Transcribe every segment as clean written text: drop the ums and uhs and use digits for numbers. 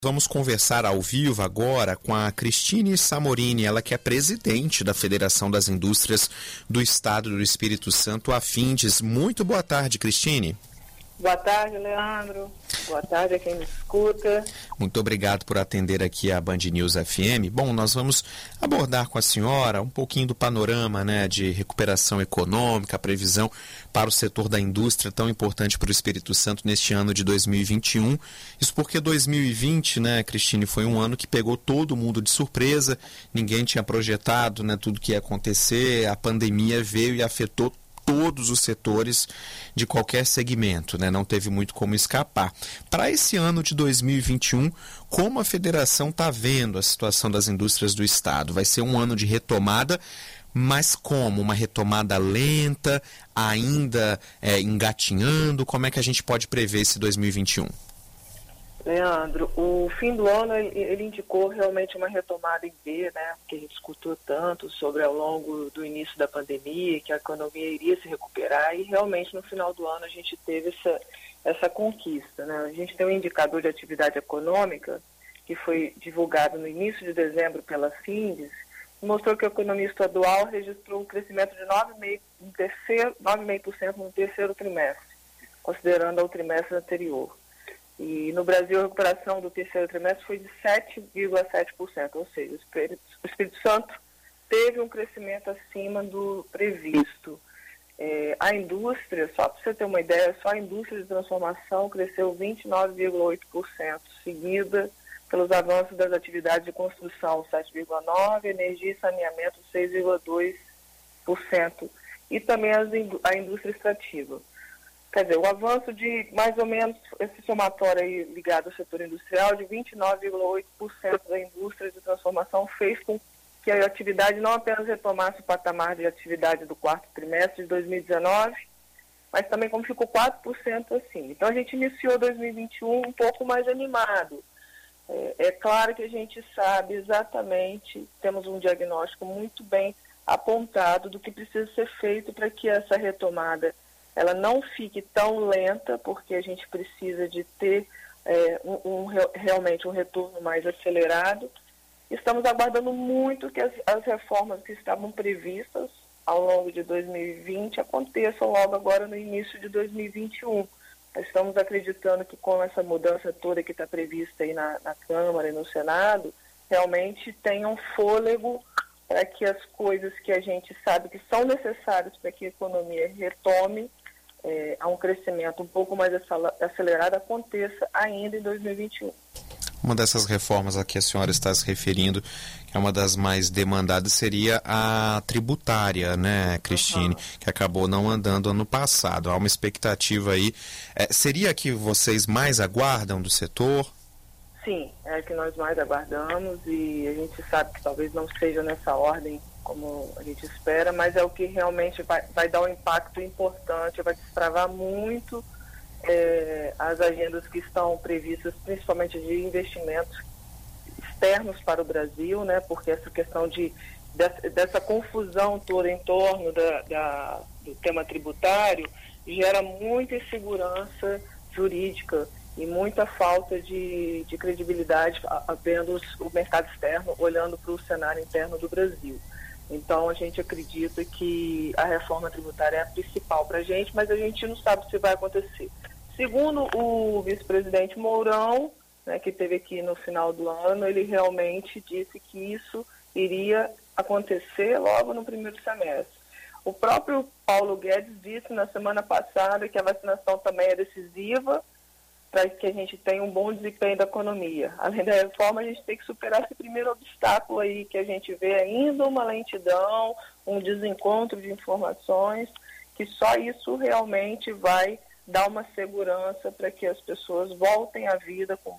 Vamos conversar ao vivo agora com a Cristine Samorini, ela que é presidente da Federação das Indústrias do Estado do Espírito Santo, a Findes. Muito boa tarde, Cristine. Boa tarde, Leandro. Boa tarde a quem me escuta. Muito obrigado por atender aqui a Band News FM. Bom, nós vamos abordar com a senhora um pouquinho do panorama, de recuperação econômica, a previsão para o setor da indústria tão importante para o Espírito Santo neste ano de 2021. Isso porque 2020, Cristine, foi um ano que pegou todo mundo de surpresa, ninguém tinha projetado, tudo que ia acontecer, a pandemia veio e afetou todos os setores de qualquer segmento, não teve muito como escapar. Para esse ano de 2021, como a federação está vendo a situação das indústrias do Estado? Vai ser um ano de retomada, mas como? Uma retomada lenta, ainda engatinhando? Como é que a gente pode prever esse 2021? Leandro, o fim do ano ele indicou realmente uma retomada em V, porque a gente escutou tanto sobre ao longo do início da pandemia que a economia iria se recuperar e realmente no final do ano a gente teve essa conquista. A gente tem um indicador de atividade econômica que foi divulgado no início de dezembro pela Findes, que mostrou que a economia estadual registrou um crescimento de 9,5% no terceiro trimestre, considerando o trimestre anterior. E no Brasil a recuperação do terceiro trimestre foi de 7,7%, ou seja, o Espírito Santo teve um crescimento acima do previsto. A indústria, só para você ter uma ideia, só a indústria de transformação cresceu 29,8%, seguida pelos avanços das atividades de construção 7,9%, energia e saneamento 6,2%, e também a indústria extrativa. Quer dizer, o avanço de mais ou menos esse somatório aí ligado ao setor industrial de 29,8% da indústria de transformação fez com que a atividade não apenas retomasse o patamar de atividade do quarto trimestre de 2019, mas também como ficou 4% assim. Então a gente iniciou 2021 um pouco mais animado. É claro que a gente sabe exatamente, temos um diagnóstico muito bem apontado do que precisa ser feito para que essa retomada ela não fique tão lenta, porque a gente precisa de ter realmente um retorno mais acelerado. Estamos aguardando muito que as reformas que estavam previstas ao longo de 2020 aconteçam logo agora no início de 2021. Nós estamos acreditando que com essa mudança toda que está prevista aí na Câmara e no Senado, realmente tenham fôlego para que as coisas que a gente sabe que são necessárias para que a economia retome a um crescimento um pouco mais acelerado aconteça ainda em 2021. Uma dessas reformas a que a senhora está se referindo, que é uma das mais demandadas, seria a tributária, Cristine, que acabou não andando ano passado. Há uma expectativa aí. Seria a que vocês mais aguardam do setor? Sim, é a que nós mais aguardamos e a gente sabe que talvez não seja nessa ordem como a gente espera, mas é o que realmente vai dar um impacto importante, vai destravar muito as agendas que estão previstas, principalmente de investimentos externos para o Brasil, porque essa questão dessa confusão toda em torno do tema tributário gera muita insegurança jurídica e muita falta de credibilidade vendo o mercado externo olhando para o cenário interno do Brasil. Então, a gente acredita que a reforma tributária é a principal para a gente, mas a gente não sabe se vai acontecer. Segundo o vice-presidente Mourão, que esteve aqui no final do ano, ele realmente disse que isso iria acontecer logo no primeiro semestre. O próprio Paulo Guedes disse na semana passada que a vacinação também é decisiva para que a gente tenha um bom desempenho da economia. Além da reforma, a gente tem que superar esse primeiro obstáculo aí, que a gente vê ainda uma lentidão, um desencontro de informações, que só isso realmente vai dar uma segurança para que as pessoas voltem à vida com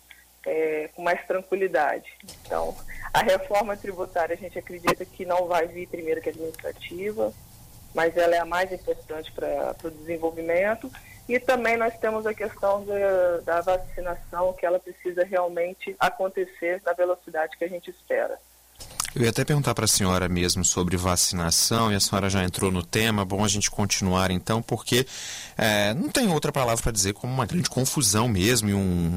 mais tranquilidade. Então, a reforma tributária, a gente acredita que não vai vir primeiro que administrativa, mas ela é a mais importante para o desenvolvimento. E também nós temos a questão da vacinação, que ela precisa realmente acontecer na velocidade que a gente espera. Eu ia até perguntar para a senhora mesmo sobre vacinação, e a senhora já entrou no tema. Bom a gente continuar então, porque não tem outra palavra para dizer como uma grande confusão mesmo, e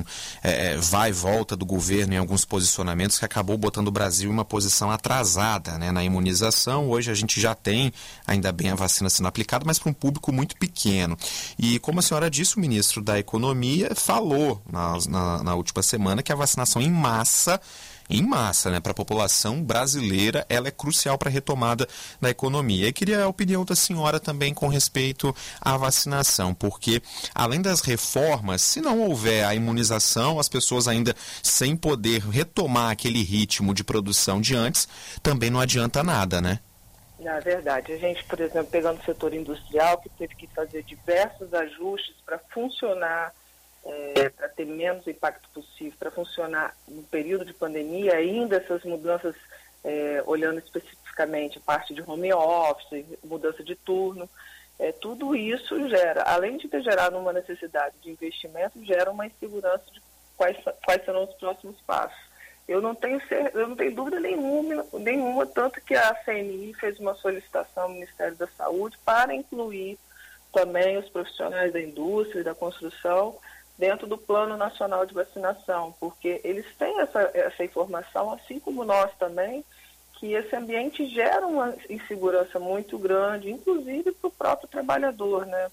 vai e volta do governo em alguns posicionamentos que acabou botando o Brasil em uma posição atrasada, né, na imunização. Hoje a gente já tem, ainda bem, a vacina sendo aplicada, mas para um público muito pequeno. E como a senhora disse, o ministro da Economia falou na última semana que a vacinação em massa, né, para a população brasileira, ela é crucial para a retomada da economia. E queria a opinião da senhora também com respeito à vacinação, porque além das reformas, se não houver a imunização, as pessoas ainda sem poder retomar aquele ritmo de produção de antes, também não adianta nada, né? Na verdade, a gente, por exemplo, pegando o setor industrial, que teve que fazer diversos ajustes para funcionar, para ter menos impacto possível, para funcionar no período de pandemia, ainda essas mudanças, olhando especificamente a parte de home office, mudança de turno, tudo isso gera, além de ter gerado uma necessidade de investimento, gera uma insegurança de quais serão os próximos passos. Eu não tenho dúvida nenhuma, tanto que a CNI fez uma solicitação ao Ministério da Saúde para incluir também os profissionais da indústria e da construção dentro do Plano Nacional de Vacinação, porque eles têm essa informação, assim como nós também, que esse ambiente gera uma insegurança muito grande, inclusive para o próprio trabalhador, né?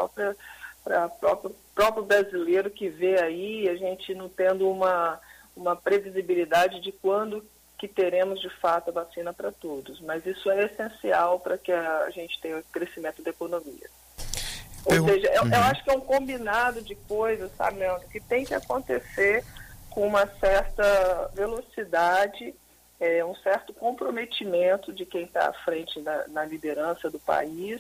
Para o próprio brasileiro que vê aí a gente não tendo uma previsibilidade de quando que teremos de fato a vacina para todos. Mas isso é essencial para que a gente tenha o crescimento da economia. Ou seja, eu acho que é um combinado de coisas, sabe, Leandro, que tem que acontecer com uma certa velocidade, um certo comprometimento de quem está à frente na liderança do país.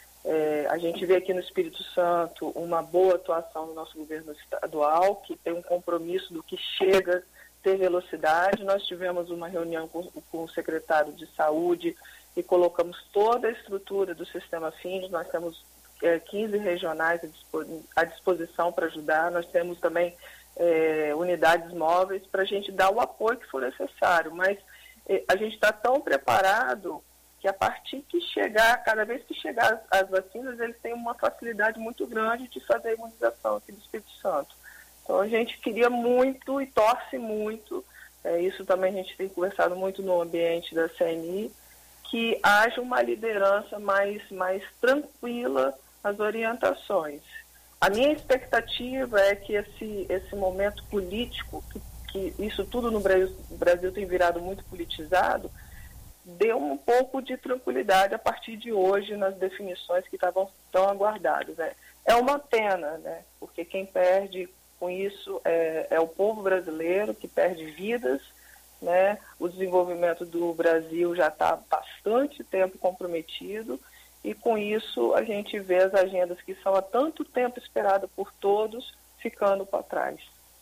A gente vê aqui no Espírito Santo uma boa atuação do nosso governo estadual, que tem um compromisso do que chega a ter velocidade. Nós tivemos uma reunião com o secretário de Saúde e colocamos toda a estrutura do sistema FINDES. Nós temos 15 regionais à disposição para ajudar. Nós temos também unidades móveis para a gente dar o apoio que for necessário. Mas a gente está tão preparado que a partir que cada vez que chegar as vacinas, eles têm uma facilidade muito grande de fazer a imunização aqui do Espírito Santo. Então a gente queria muito e torce muito, isso também a gente tem conversado muito no ambiente da CNI, que haja uma liderança mais tranquila nas orientações. A minha expectativa é que esse momento político, que isso tudo no Brasil tem virado muito politizado, deu um pouco de tranquilidade a partir de hoje nas definições que estavam tão aguardadas. É uma pena, né? Porque quem perde com isso é o povo brasileiro, que perde vidas, né? O desenvolvimento do Brasil já está há bastante tempo comprometido e com isso a gente vê as agendas que são há tanto tempo esperadas por todos ficando para trás.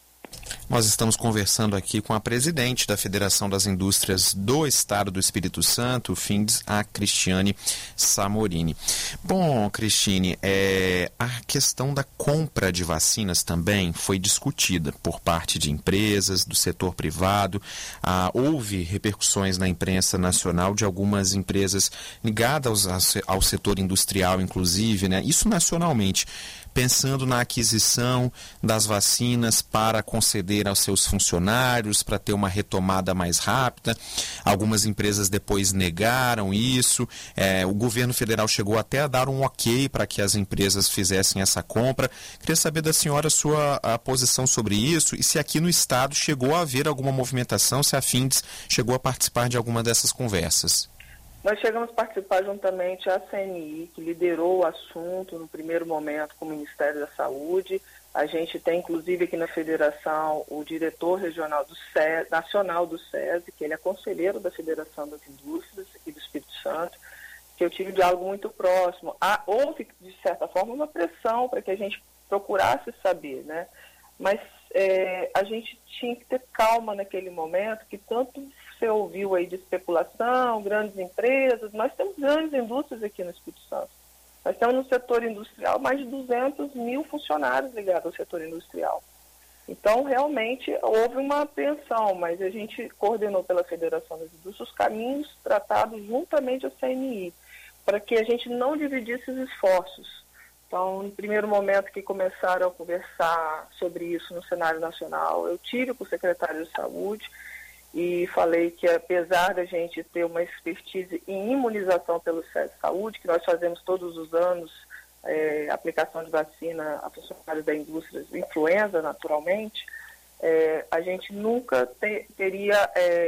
Nós estamos conversando aqui com a presidente da Federação das Indústrias do Estado do Espírito Santo, FINDES, a Cristiane Samorini. Bom, Cristine, a questão da compra de vacinas também foi discutida por parte de empresas, do setor privado. Houve repercussões na imprensa nacional de algumas empresas ligadas ao setor industrial, inclusive, né? Isso nacionalmente, pensando na aquisição das vacinas para conceder aos seus funcionários, para ter uma retomada mais rápida. Algumas empresas depois negaram isso. O governo federal chegou até a dar um ok para que as empresas fizessem essa compra. Queria saber da senhora a posição sobre isso e se aqui no estado chegou a haver alguma movimentação, se a FINDES chegou a participar de alguma dessas conversas. Nós chegamos a participar juntamente à CNI, que liderou o assunto no primeiro momento com o Ministério da Saúde. A gente tem, inclusive, aqui na Federação, o diretor regional nacional do SESI, que ele é conselheiro da Federação das Indústrias aqui do Espírito Santo, que eu tive um diálogo muito próximo. Houve, de certa forma, uma pressão para que a gente procurasse saber, né? Mas a gente tinha que ter calma naquele momento, que tanto você ouviu aí de especulação, grandes empresas. Nós temos grandes indústrias aqui no Espírito Santo. Nós temos no setor industrial mais de 200 mil funcionários ligados ao setor industrial. Então, realmente, houve uma apreensão, mas a gente coordenou pela Federação das Indústrias os caminhos tratados juntamente ao CNI, para que a gente não dividisse os esforços. Então, no primeiro momento que começaram a conversar sobre isso no cenário nacional, eu tive com o secretário de Saúde e falei que, apesar da gente ter uma expertise em imunização pelo SES Saúde, que nós fazemos todos os anos, aplicação de vacina a funcionários da indústria de influenza, naturalmente, a gente nunca teria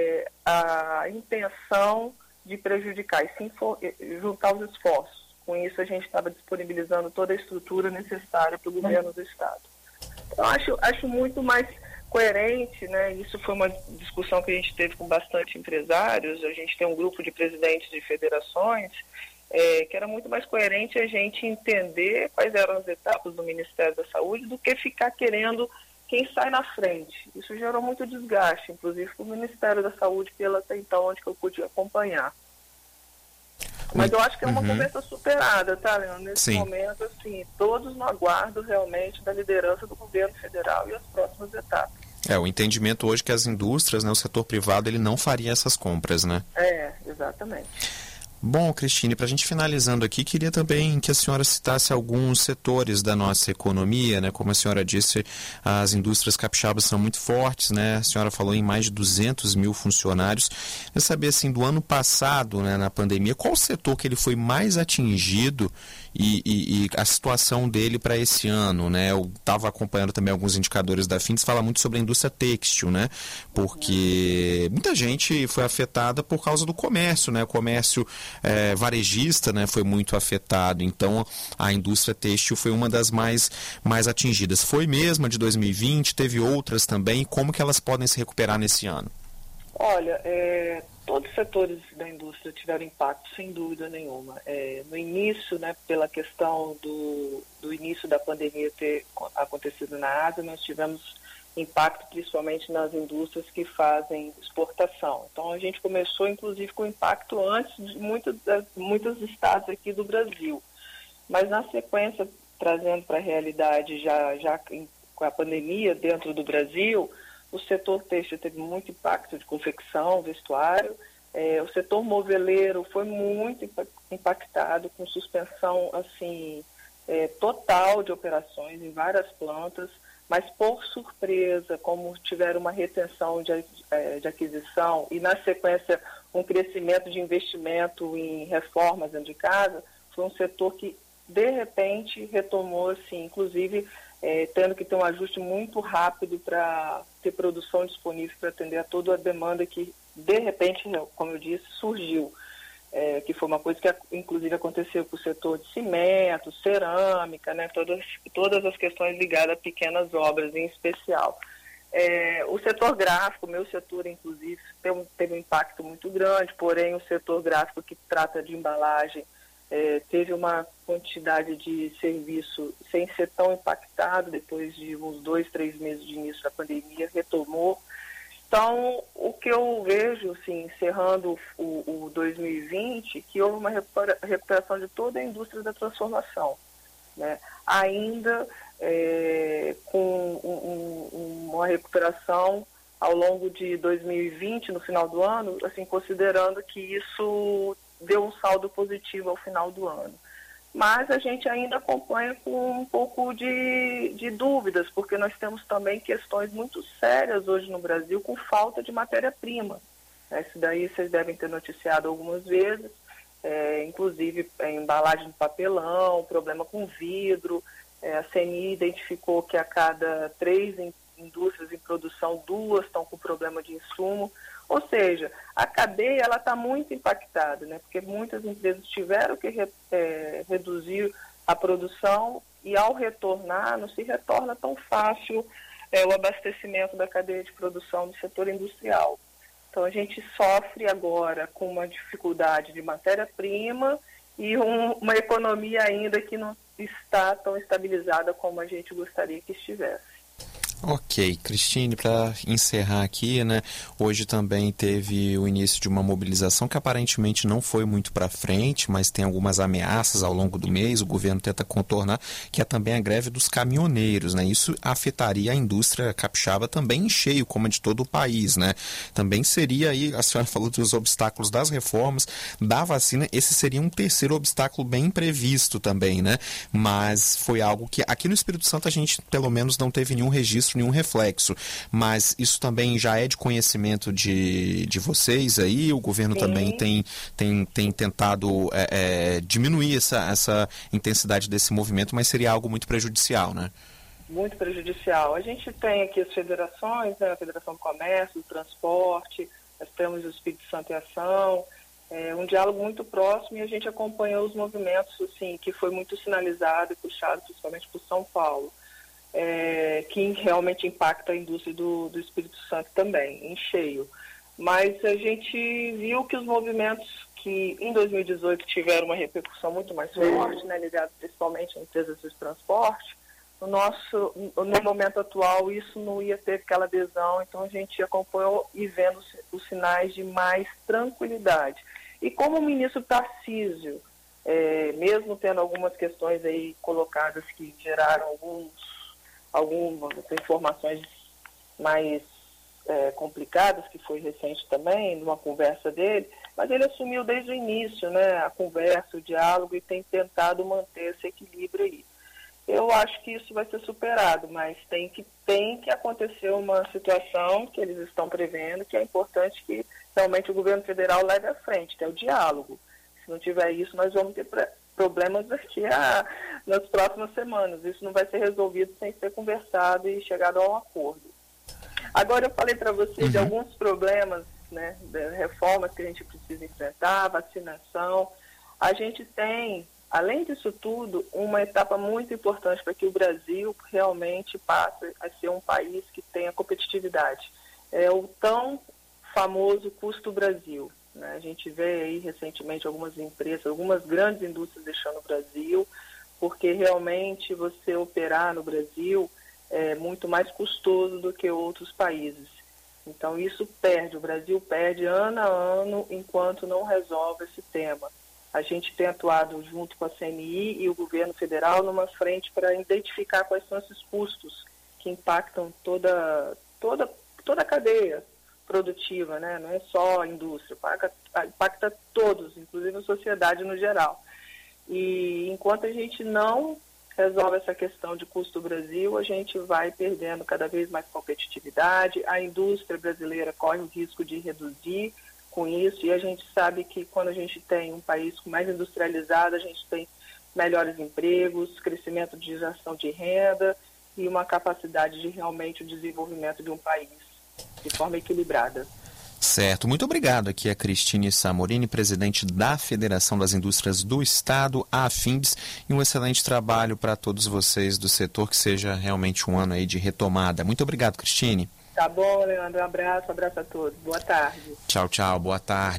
a intenção de prejudicar, e sim juntar os esforços. Com isso, a gente estava disponibilizando toda a estrutura necessária para o governo do Estado. Então, acho muito mais coerente, né? Isso foi uma discussão que a gente teve com bastante empresários, a gente tem um grupo de presidentes de federações, que era muito mais coerente a gente entender quais eram as etapas do Ministério da Saúde do que ficar querendo quem sai na frente. Isso gerou muito desgaste, inclusive para o Ministério da Saúde, pela até então onde que eu pude acompanhar. Mas eu acho que é uma conversa superada, tá, Leandro? Nesse momento, assim, todos no aguardo realmente da liderança do governo federal e as próximas etapas. O entendimento hoje que as indústrias, né, o setor privado, ele não faria essas compras, né? Exatamente. Bom, Cristine, para a gente finalizando aqui, queria também que a senhora citasse alguns setores da nossa economia, né? Como a senhora disse, as indústrias capixabas são muito fortes, né? A senhora falou em mais de 200 mil funcionários. Eu saber, assim, do ano passado, né, na pandemia, qual setor que ele foi mais atingido e a situação dele para esse ano, né? Eu estava acompanhando também alguns indicadores da FINDES, fala muito sobre a indústria têxtil, né? Porque muita gente foi afetada por causa do comércio, né? O comércio varejista, né, foi muito afetado, então a indústria têxtil foi uma das mais atingidas. Foi mesmo a de 2020, teve outras também, como que elas podem se recuperar nesse ano? Olha, todos os setores da indústria tiveram impacto, sem dúvida nenhuma. No início, né, pela questão do início da pandemia ter acontecido na Ásia, nós tivemos impacto principalmente nas indústrias que fazem exportação. Então, a gente começou, inclusive, com impacto antes de muitos estados aqui do Brasil. Mas, na sequência, trazendo para a realidade já com a pandemia dentro do Brasil, o setor têxtil teve muito impacto de confecção, vestuário. O setor moveleiro foi muito impactado, com suspensão assim, total de operações em várias plantas. Mas, por surpresa, como tiveram uma retenção de aquisição e, na sequência, um crescimento de investimento em reformas dentro de casa, foi um setor que, de repente, retomou, assim, inclusive, tendo que ter um ajuste muito rápido para ter produção disponível para atender a toda a demanda que, de repente, como eu disse, surgiu. Que foi uma coisa que, inclusive, aconteceu com o setor de cimento, cerâmica, né, todas as questões ligadas a pequenas obras, em especial. O setor gráfico, meu setor, inclusive, teve um impacto muito grande, porém, o setor gráfico que trata de embalagem teve uma quantidade de serviço sem ser tão impactado, depois de uns 2, 3 meses de início da pandemia, retomou. Então, o que eu vejo, assim, encerrando o 2020, que houve uma recuperação de toda a indústria da transformação, né? Ainda com uma recuperação ao longo de 2020, no final do ano, assim, considerando que isso deu um saldo positivo ao final do ano. Mas a gente ainda acompanha com um pouco de dúvidas, porque nós temos também questões muito sérias hoje no Brasil com falta de matéria-prima. Isso daí vocês devem ter noticiado algumas vezes, inclusive embalagem de papelão, problema com vidro. A CNI identificou que a cada 3 indústrias em produção, 2 estão com problema de insumo. Ou seja, a cadeia ela está muito impactada, né? Porque muitas empresas tiveram que reduzir a produção e, ao retornar, não se retorna tão fácil o abastecimento da cadeia de produção do setor industrial. Então, a gente sofre agora com uma dificuldade de matéria-prima e uma economia ainda que não está tão estabilizada como a gente gostaria que estivesse. Ok, Cristine, para encerrar aqui, né, hoje também teve o início de uma mobilização que aparentemente não foi muito para frente, mas tem algumas ameaças ao longo do mês, o governo tenta contornar, que é também a greve dos caminhoneiros, né, isso afetaria a indústria capixaba também em cheio, como a de todo o país, né, também seria aí, a senhora falou dos obstáculos das reformas, da vacina, esse seria um terceiro obstáculo bem imprevisto também, né, mas foi algo que aqui no Espírito Santo a gente pelo menos não teve nenhum registro, nenhum reflexo, mas isso também já é de conhecimento de vocês aí, o governo também tem tentado diminuir essa intensidade desse movimento, mas seria algo muito prejudicial, né? Muito prejudicial. A gente tem aqui as federações, né, a Federação do Comércio, do Transporte, nós temos o Espírito Santo em Ação, um diálogo muito próximo, e a gente acompanhou os movimentos, assim, que foi muito sinalizado e puxado principalmente por São Paulo. Que realmente impacta a indústria do Espírito Santo também, em cheio. Mas a gente viu que os movimentos que em 2018 tiveram uma repercussão muito mais forte, né, ligado principalmente a empresas de transporte, no momento atual isso não ia ter aquela adesão, então a gente acompanhou e vendo os sinais de mais tranquilidade. E como o ministro Tarcísio, mesmo tendo algumas questões aí colocadas que geraram algumas informações mais complicadas, que foi recente também, numa conversa dele, mas ele assumiu desde o início, né, a conversa, o diálogo, e tem tentado manter esse equilíbrio aí. Eu acho que isso vai ser superado, mas tem que acontecer uma situação que eles estão prevendo, que é importante que realmente o governo federal leve à frente, que é o diálogo. Se não tiver isso, nós vamos ter problemas aqui nas próximas semanas. Isso não vai ser resolvido sem ser conversado e chegado a um acordo. Agora, eu falei para você de alguns problemas, né, de reformas que a gente precisa enfrentar, vacinação. A gente tem, além disso tudo, uma etapa muito importante para que o Brasil realmente passe a ser um país que tenha competitividade. É o tão famoso custo Brasil. A gente vê aí recentemente algumas empresas, algumas grandes indústrias deixando o Brasil, porque realmente você operar no Brasil é muito mais custoso do que outros países. Então isso o Brasil perde ano a ano enquanto não resolve esse tema. A gente tem atuado junto com a CNI e o governo federal numa frente para identificar quais são esses custos que impactam toda a cadeia produtiva, né? Não é só a indústria, impacta todos, inclusive a sociedade no geral. E enquanto a gente não resolve essa questão de custo Brasil, a gente vai perdendo cada vez mais competitividade, a indústria brasileira corre o risco de reduzir com isso, e a gente sabe que quando a gente tem um país mais industrializado, a gente tem melhores empregos, crescimento de geração de renda e uma capacidade de realmente o desenvolvimento de um país de forma equilibrada. Certo, muito obrigado. Aqui é a Cristine Samorini, presidente da Federação das Indústrias do Estado, a AFINDES, e um excelente trabalho para todos vocês do setor, que seja realmente um ano aí de retomada. Muito obrigado, Cristine. Tá bom, Leandro, um abraço a todos. Boa tarde. Tchau, boa tarde.